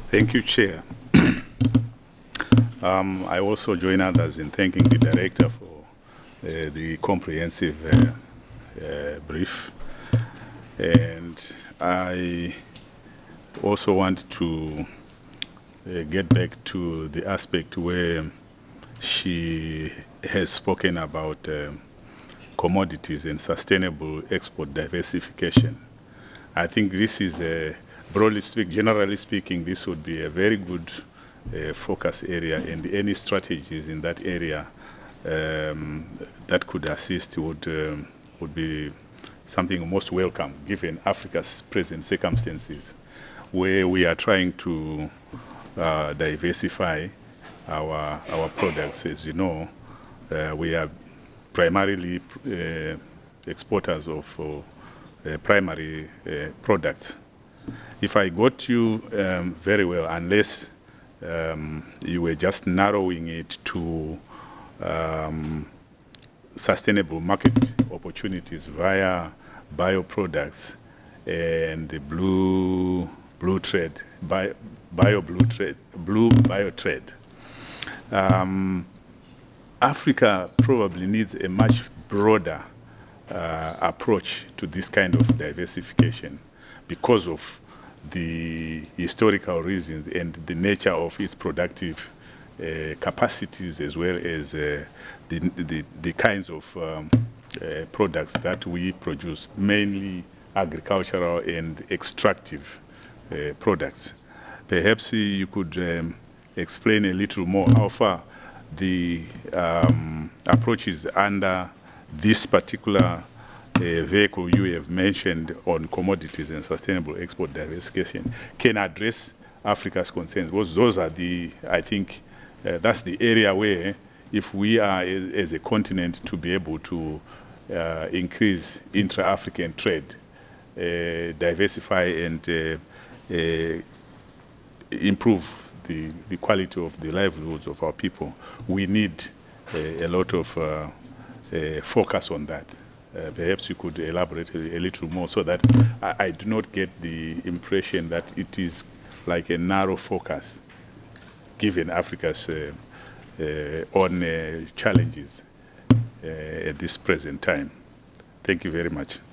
Thank you, Chair. I also join others in thanking the Director for the comprehensive brief. And I also want to get back to the aspect where she has spoken about commodities and sustainable export diversification. I think this is, generally speaking, this would be a very good focus area, and any strategies in that area that could assist would be something most welcome, given Africa's present circumstances, where we are trying to diversify our products. As you know, we are primarily exporters of primary products. If I got you very well, unless you were just narrowing it to sustainable market opportunities via bioproducts and the blue trade, blue bio trade. Africa probably needs a much broader approach to this kind of diversification because of the historical reasons and the nature of its productive capacities, as well as the kinds of products that we produce, mainly agricultural and extractive products. Perhaps you could explain a little more how far the approaches under this particular vehicle you have mentioned on commodities and sustainable export diversification can address Africa's concerns. Because those are I think, that's the area where, if we are as a continent to be able to increase intra-African trade, diversify and improve the quality of the livelihoods of our people, we need a lot of focus on that. Perhaps you could elaborate a little more, so that I do not get the impression that it is like a narrow focus, given Africa's own challenges at this present time. Thank you very much.